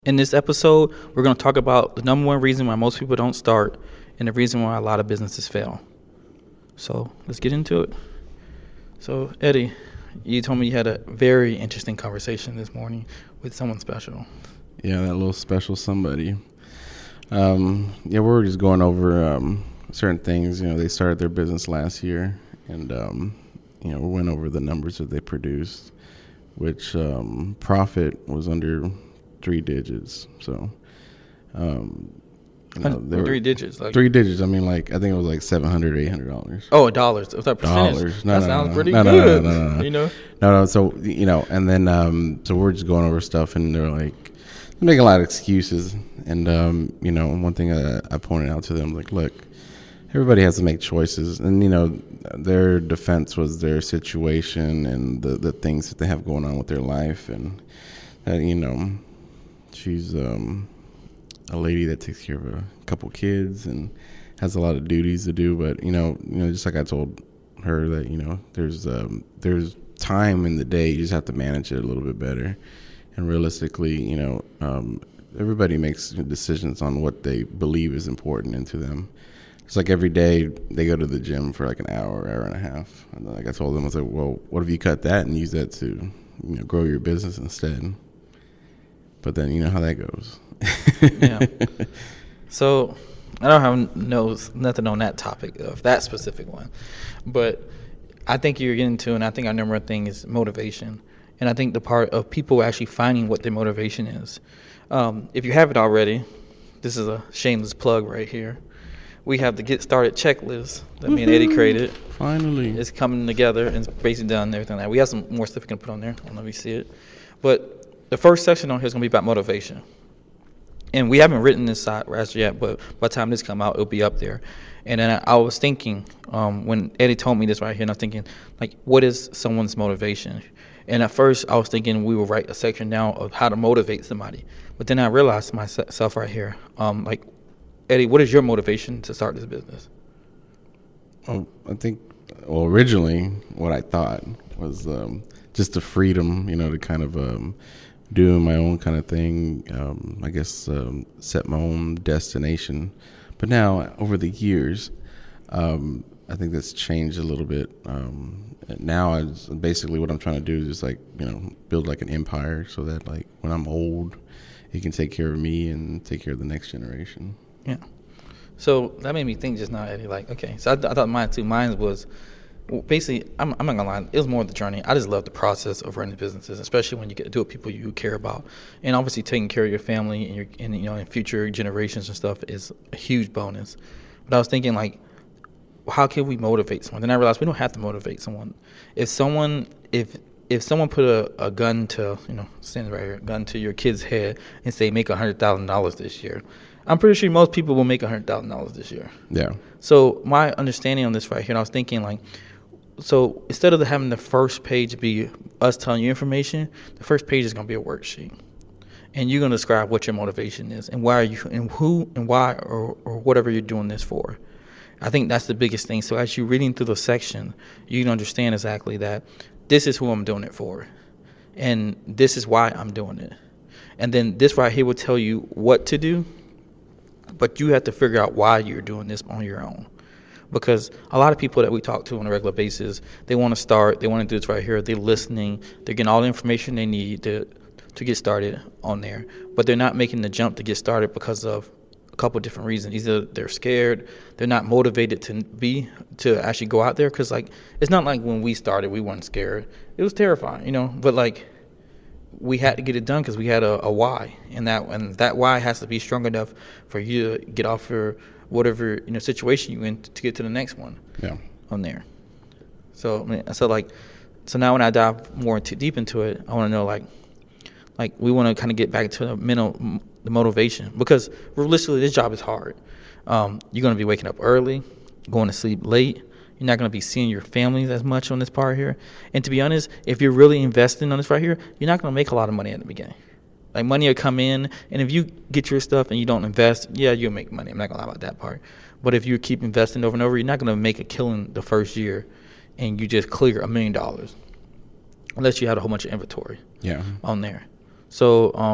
In this episode, we're going to talk about the number one reason why most people don't start and the reason why a lot of businesses fail. So let's get into it. So, Eddie, you told me you had a very interesting conversation this morning with someone special. Yeah, that little special somebody. We were just going over certain things. They started their business last year, and we went over the numbers that they produced, which profit was under 3 digits. So, three digits, like 3 digits. I mean, I think it was like $700, $800. Oh, dollars. What's that percentage? Dollars. That sounds pretty good. No. So and then so we're just going over stuff, and they're like making a lot of excuses. And one thing I pointed out to them, like, look, everybody has to make choices, and their defense was their situation and the things that they have going on with their life, and she's a lady that takes care of a couple kids and has a lot of duties to do. But just like I told her that there's time in the day. You just have to manage it a little bit better. And realistically, everybody makes decisions on what they believe is important into them. It's like every day they go to the gym for like an hour and a half. And like I told them, I was like, well, what if you cut that and use that to grow your business instead? But then you know how that goes. Yeah. So I don't have nothing on that topic of that specific one. But I think you're getting to, and I think our number one thing is motivation. And I think the part of people actually finding what their motivation is. If you haven't already, this is a shameless plug right here. We have the Get Started checklist that me and Eddie created. Finally. It's coming together and it's basically done everything like that. We have some more stuff we can put on there. I don't know if you see it. But the first section on here is going to be about motivation. And we haven't written this side yet, but by the time this come out, it'll be up there. And then I was thinking, when Eddie told me this right here, and I'm thinking, like, what is someone's motivation? And at first, I was thinking we would write a section down of how to motivate somebody. But then I realized myself right here, Eddie, what is your motivation to start this business? I think, originally what I thought was just the freedom, to kind of do my own kind of thing, set my own destination. But now, over the years, I think that's changed a little bit. Now, basically what I'm trying to do is just build like an empire so that when I'm old, he can take care of me and take care of the next generation. Yeah. So that made me think just now, Eddie, okay, so I thought mine too. Mine was, basically, I'm not gonna lie, it was more of the journey. I just love the process of running businesses, especially when you get to do it with people you care about, and obviously taking care of your family and future generations and stuff is a huge bonus. But I was thinking how can we motivate someone? Then I realized we don't have to motivate someone. If someone put a gun to stand right here, gun to your kid's head and say make $100,000 this year, I'm pretty sure most people will make $100,000 this year. Yeah. So my understanding on this right here, and I was thinking so instead of having the first page be us telling you information, the first page is going to be a worksheet. And you're going to describe what your motivation is and why are you and who and why or whatever you're doing this for. I think that's the biggest thing. So as you're reading through the section, you can understand exactly that this is who I'm doing it for. And this is why I'm doing it. And then this right here will tell you what to do, but you have to figure out why you're doing this on your own. Because a lot of people that we talk to on a regular basis, they want to start, they want to do this right here, they're listening, they're getting all the information they need to get started on there. But they're not making the jump to get started because of a couple of different reasons. Either they're scared, they're not motivated to actually go out there. Because it's not like when we started, we weren't scared. It was terrifying, but we had to get it done because we had a why, and that why has to be strong enough for you to get off your whatever situation you're in to get to the next one. Yeah. On there. So now when I dive more deep into it, I want to know we want to kind of get back to the motivation, because realistically this job is hard. You're going to be waking up early, going to sleep late. You're not going to be seeing your families as much on this part here. And to be honest, if you're really investing on this right here, you're not going to make a lot of money at the beginning. Money will come in, and if you get your stuff and you don't invest, yeah, you'll make money. I'm not going to lie about that part. But if you keep investing over and over, you're not going to make a killing the first year and you just clear $1 million unless you had a whole bunch of inventory on there. So,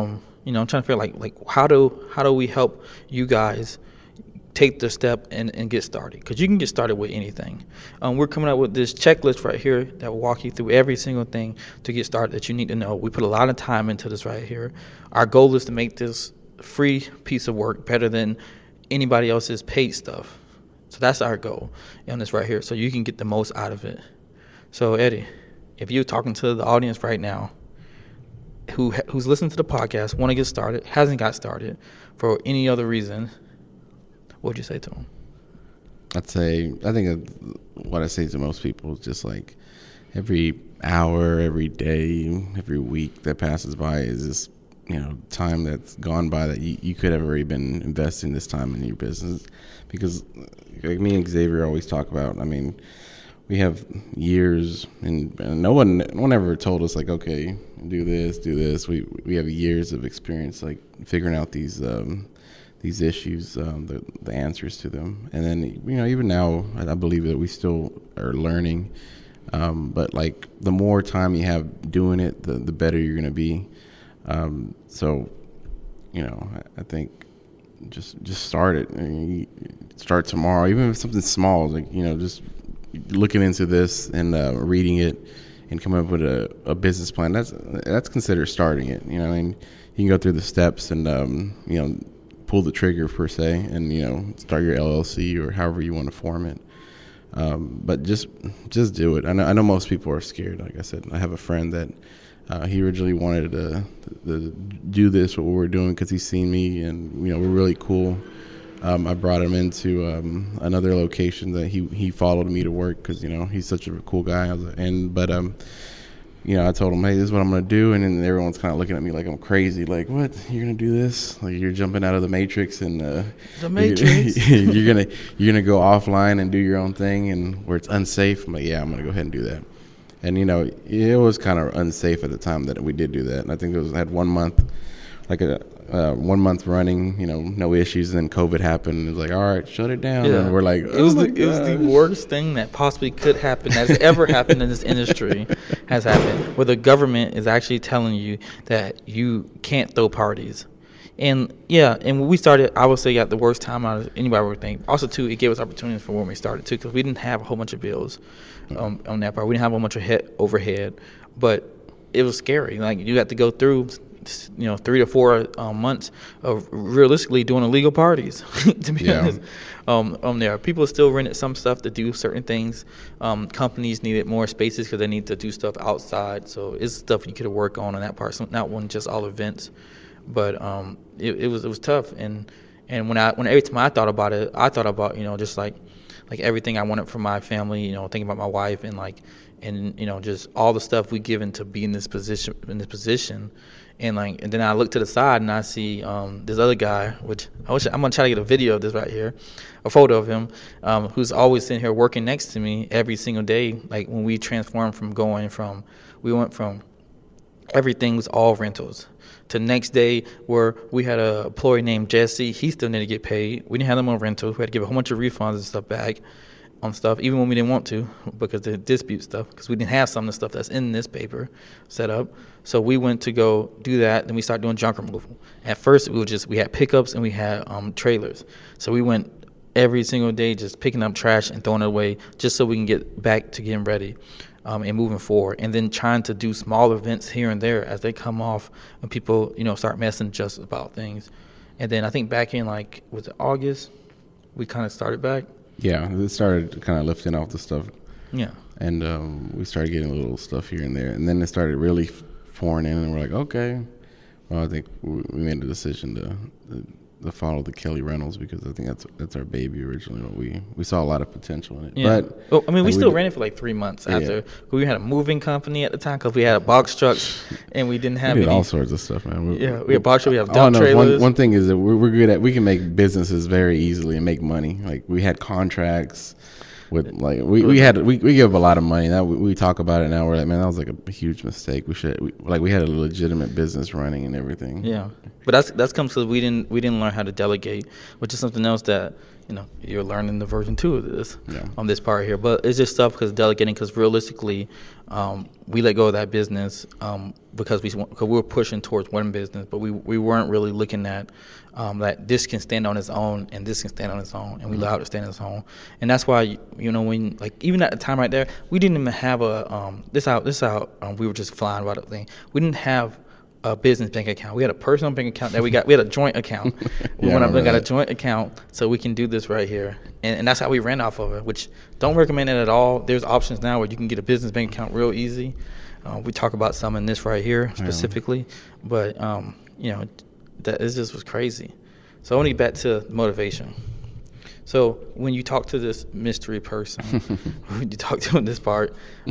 I'm trying to figure like how do we help you guys take the step and get started, because you can get started with anything. We're coming up with this checklist right here that will walk you through every single thing to get started that you need to know. We put a lot of time into this right here. Our goal is to make this free piece of work better than anybody else's paid stuff. So that's our goal on this right here, so you can get the most out of it. So Eddie, if you're talking to the audience right now who's listening to the podcast, want to get started, hasn't got started for any other reason, what would you say to them? I think what I say to most people is just like every hour, every day, every week that passes by is just, time that's gone by that you could have already been investing this time in your business. Because like me and Xavier always talk about, I mean, we have years, and no one ever told us like, okay, do this. We have years of experience like figuring out these issues, the answers to them. And then, even now, I believe that we still are learning. But like the more time you have doing it, the better you're going to be. So, I think just start it. I mean, start tomorrow, even if it's something small, like, just looking into this and reading it and coming up with a business plan. That's considered starting it. And you can go through the steps and, pull the trigger per se and, start your LLC or however you want to form it. But just do it. I know most people are scared. Like I said, I have a friend that he originally wanted to do this, what we're doing, because he's seen me and, we're really cool. I brought him into another location that he followed me to work because, he's such a cool guy. I told him, hey, this is what I'm going to do. And then everyone's kind of looking at me like I'm crazy. Like, what? You're going to do this? Like, you're jumping out of the Matrix and the Matrix. you're gonna go offline and do your own thing and where it's unsafe. I'm like, yeah, I'm going to go ahead and do that. And, it was kind of unsafe at the time that we did do that. And I think I had 1 month, like a 1 month running, no issues. And then COVID happened. And it was like, all right, shut it down. Yeah. And we're like, it was the worst thing that possibly could happen, that's ever happened in this industry, has happened, where the government is actually telling you that you can't throw parties. And when we started, I would say got the worst time out of anybody would think. Also, too, it gave us opportunities for when we started too, because we didn't have a whole bunch of bills on that part. We didn't have a whole bunch of overhead, but it was scary. Like, you had to go through 3 to 4 months of realistically doing illegal parties. To be honest, there people still rented some stuff to do certain things. Companies needed more spaces because they need to do stuff outside. So it's stuff you could work on that part. So not one just all events, but it was tough. And when every time I thought about it, I thought about just like everything I wanted for my family. Thinking about my wife and just all the stuff we given to be in this position. And then I look to the side and I see this other guy, which I'm gonna try to get a video of this right here, a photo of him, who's always sitting here working next to me every single day. Like, when we transformed we went from everything was all rentals to next day where we had a employee named Jesse. He still needed to get paid. We didn't have them on rentals. We had to give a whole bunch of refunds and stuff back on stuff, even when we didn't want to, because the dispute stuff, because we didn't have some of the stuff that's in this paper set up. So we went to go do that. Then we started doing junk removal. At first, we had pickups and we had trailers. So we went every single day just picking up trash and throwing it away just so we can get back to getting ready and moving forward. And then trying to do small events here and there as they come off and people, start messing just about things. And then I think back in, was it August, we kind of started back. Yeah, it started kind of lifting off the stuff. Yeah. And we started getting a little stuff here and there. And then it started really pouring in, and we're like, okay. Well, I think we made a decision to follow the Kelly Reynolds, because I think that's our baby originally. We saw a lot of potential in it. Yeah. But we still ran it for 3 months after. We had a moving company at the time because we had a box trucks and we didn't have we did all sorts of stuff, man. We had box trucks, we have dump trailers. One thing is that we're good at, we can make businesses very easily and make money. Like, we had contracts with we give a lot of money. Now we talk about it now. We're like, man, that was a huge mistake. We had a legitimate business running and everything. Yeah, but that's comes because we didn't learn how to delegate, which is something else that you're learning the version 2 of this Yeah. on this part here. But it's just tough because delegating, because realistically, we let go of that business because we were pushing towards one business, but we weren't really looking at that this can stand on its own and this can stand on its own, and we allowed it to stand on its own. And that's why, when, like, even at the time right there, we didn't even have we were just flying by the thing. We didn't have a business bank account. We had a personal bank account that we had a joint account. We went up and got a joint account so we can do this right here. And that's how we ran off of it, which don't recommend it at all. There's options now where you can get a business bank account real easy. We talk about some in this right here specifically, but that it just was crazy. So I want to get back to motivation. So when you talk to this mystery person, when you talk to him in this part,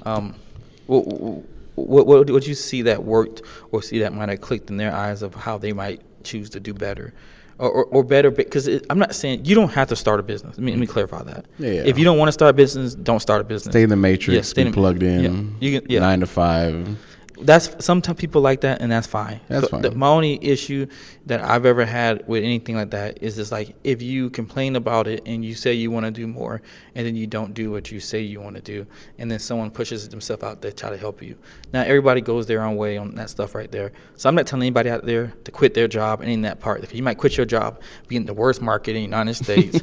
what you see that worked or see that might have clicked in their eyes of how they might choose to do better or better? Because I'm not saying you don't have to start a business. Let me clarify that. Yeah. If you don't want to start a business, don't start a business. Stay in the matrix, be plugged in, 9 to 5. That's sometimes people like that, and that's fine. That's fine. My only issue that I've ever had with anything like that is just like if you complain about it and you say you want to do more, and then you don't do what you say you want to do, and then someone pushes themselves out there to try to help you. Now everybody goes their own way on that stuff right there. So I'm not telling anybody out there to quit their job and in that part. You might quit your job, be in the worst market in the United States.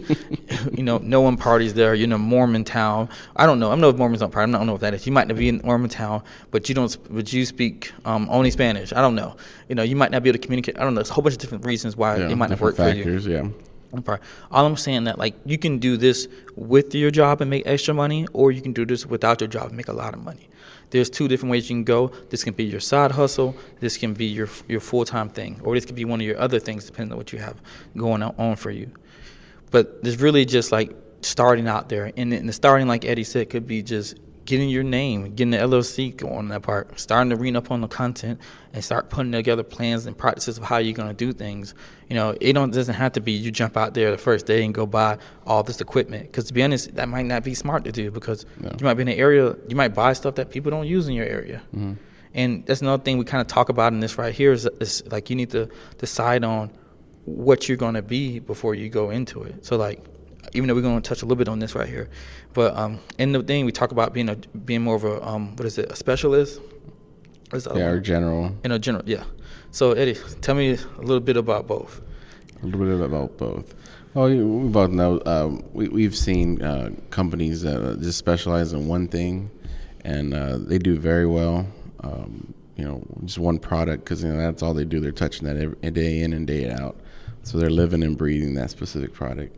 No one parties there. You're in a Mormon town. I don't know. I don't know if Mormons don't party. I don't know what that is. You might be in Mormon town, but you speak only Spanish. I don't know. You might not be able to communicate. I don't know. There's a whole bunch of different reasons why it might not work factors, for you. Yeah. All I'm saying that, like, you can do this with your job and make extra money, or you can do this without your job and make a lot of money. There's 2 different ways you can go. This can be your side hustle. This can be your full-time thing, or this could be one of your other things, depending on what you have going on for you. But there's really just like starting out there, and the starting, like Eddie said, could be just getting your name, getting the LLC going on that part, starting to read up on the content and start putting together plans and practices of how you're going to do things. It doesn't have to be you jump out there the first day and go buy all this equipment, because to be honest, that might not be smart to do, because you might be in an area, you might buy stuff that people don't use in your area. Mm-hmm. And that's another thing we kind of talk about in this right here is like you need to decide on what you're going to be before you go into it. So like, even though we're going to touch a little bit on this right here, but in the thing we talk about being more of a a specialist. Or general. General, yeah. So Eddie, tell me a little bit about both. A little bit about both. Well, we both know we've seen companies that just specialize in one thing, and they do very well. Just one product, because that's all they do. They're touching that every day in and day out, so they're living and breathing that specific product.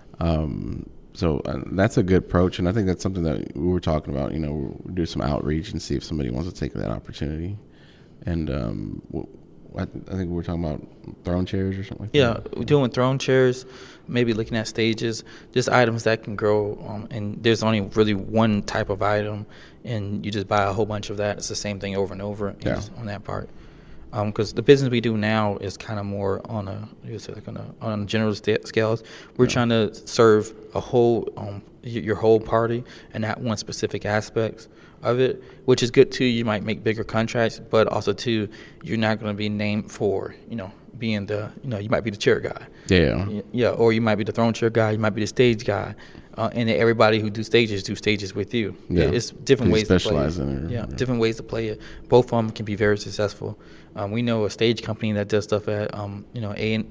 So that's a good approach, and I think that's something that we were talking about. We'll do some outreach and see if somebody wants to take that opportunity. And I think we were talking about throne chairs or something like that. Yeah, we're doing throne chairs, maybe looking at stages, just items that can grow. And there's only really one type of item, and you just buy a whole bunch of that. It's the same thing over and over on that part. Because the business we do now is kind of more on a general scales. We're trying to serve a whole your whole party and not one specific aspects of it, which is good too. You might make bigger contracts, but also too, you're not going to be named for being you might be the chair guy. Yeah, or you might be the throne chair guy. You might be the stage guy. And everybody who do stages with you. Yeah. It's different ways to play it. Different ways to play it. Both of them can be very successful. We know a stage company that does stuff at AT&T,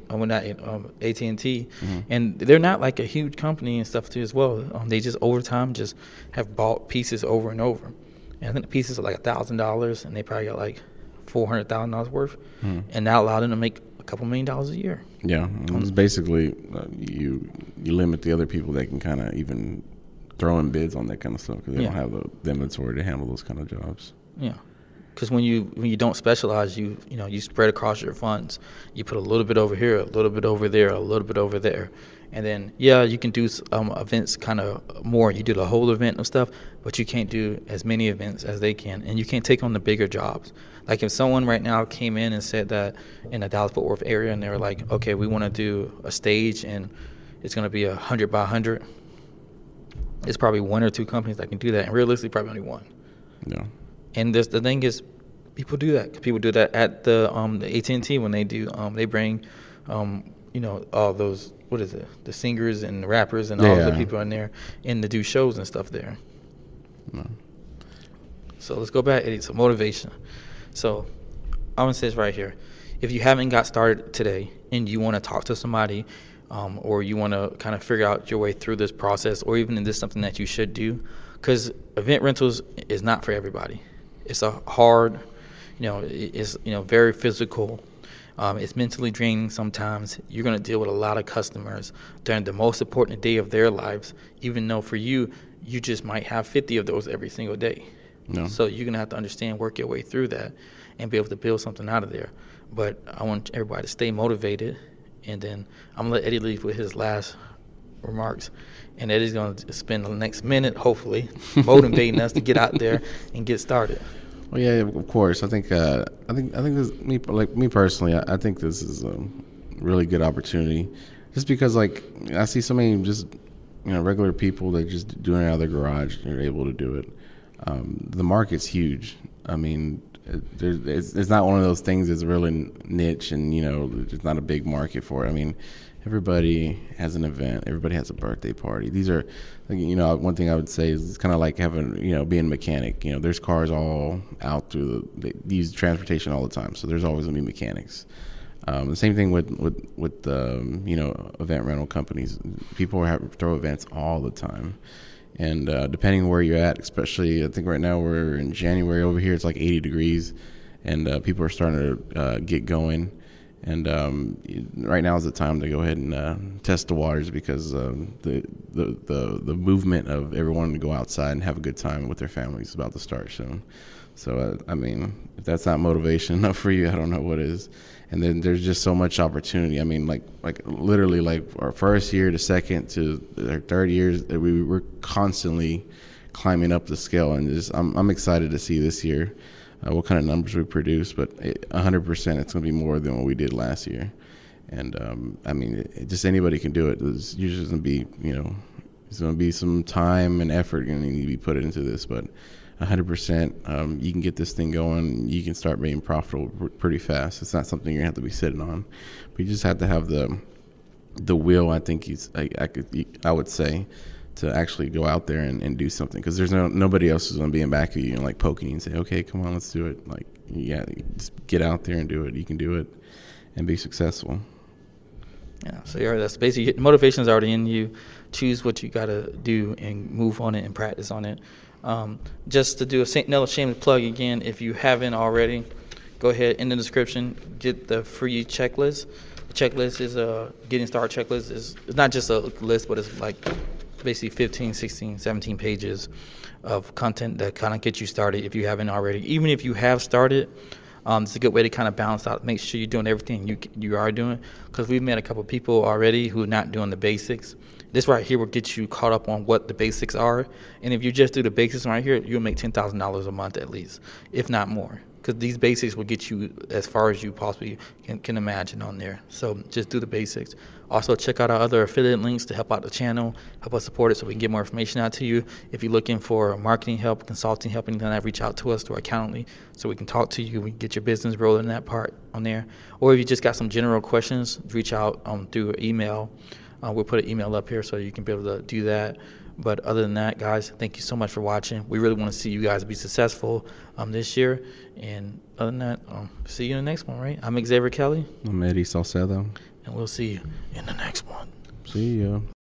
and they're not like a huge company and stuff too as well. They just over time just have bought pieces over and over. And I think the pieces are like $1,000, and they probably got like $400,000 worth, and that allowed them to make a couple $1 million a year. Yeah, it's basically you limit the other people that can kind of even throw in bids on that kind of stuff, because they don't have the inventory to handle those kind of jobs. Yeah, because when you don't specialize, you spread across your funds. You put a little bit over here, a little bit over there, a little bit over there, and then you can do events kind of more. You do the whole event of stuff, but you can't do as many events as they can, and you can't take on the bigger jobs. Like if someone right now came in and said that in the Dallas-Fort Worth area, and they were like, okay, we want to do a stage and it's going to be 100 by 100, it's probably 1 or 2 companies that can do that, and realistically probably only one. Yeah. And the thing is, people do that. People do that at the AT&T when they do. They bring all those, what is it, the singers and the rappers and all the people in there and to do shows and stuff there. No. So let's go back, Eddie. So motivation. So I'm going to say this right here. If you haven't got started today and you want to talk to somebody or you want to kind of figure out your way through this process, or even if this is something that you should do, because event rentals is not for everybody. It's a hard, it's very physical. It's mentally draining sometimes. You're going to deal with a lot of customers during the most important day of their lives, even though for you, you just might have 50 of those every single day. No. So you're going to have to understand, work your way through that, and be able to build something out of there. But I want everybody to stay motivated, and then I'm going to let Eddie leave with his last remarks. And Eddie's going to spend the next minute, hopefully, motivating us to get out there and get started. Well, yeah, of course. I think this, me personally, I think this is a really good opportunity, just because I see so many just regular people that just doing it out of their garage and are able to do it. The market's huge. I mean, it's not one of those things that's really niche and there's not a big market for it. I mean, everybody has an event. Everybody has a birthday party. These are, one thing I would say is it's kind of like having, being a mechanic. There's cars all out through they use transportation all the time, so there's always going to be mechanics. The same thing with event rental companies. People throw events all the time. And depending where you're at, especially I think right now we're in January over here, it's like 80 degrees, and people are starting to get going. And right now is the time to go ahead and test the waters, because the movement of everyone to go outside and have a good time with their families is about to start soon. So I mean, if that's not motivation enough for you, I don't know what is. And then there's just so much opportunity. I mean, like literally, our first year to second to our third years, we were constantly climbing up the scale. And I'm excited to see this year what kind of numbers we produce. But 100%, it's going to be more than what we did last year. And I mean, just anybody can do it. There's usually going to be, there's going to be some time and effort going to need to be put into this, but 100%, you can get this thing going. You can start being profitable pretty fast. It's not something you're going to have to be sitting on. But you just have to have the will, I think, I would say, to actually go out there and do something. Because there's nobody else is going to be in back of you and poking you and say, okay, come on, let's do it. Just get out there and do it. You can do it and be successful. Yeah, so that's basically, motivation is already in you. Choose what you got to do and move on it and practice on it. Just to do another shameless plug again, if you haven't already, go ahead in the description, get the free checklist. The checklist is a getting started checklist. It's not just a list, but it's basically 15, 16, 17 pages of content that kind of gets you started if you haven't already. Even if you have started, it's a good way to kind of balance out, make sure you're doing everything you are doing, because we've met a couple of people already who are not doing the basics. This right here will get you caught up on what the basics are. And if you just do the basics right here, you'll make $10,000 a month at least, if not more. Because these basics will get you as far as you possibly can imagine on there. So just do the basics. Also, check out our other affiliate links to help out the channel, help us support it so we can get more information out to you. If you're looking for marketing help, consulting help, anything like that, reach out to us through our Calendly so we can talk to you. We can get your business rolling in that part on there. Or if you just got some general questions, reach out through email. We'll put an email up here so you can be able to do that. But other than that, guys, thank you so much for watching. We really want to see you guys be successful this year. And other than that, see you in the next one, right? I'm Xavier Kelly. I'm Eddie Salcedo. And we'll see you in the next one. See ya.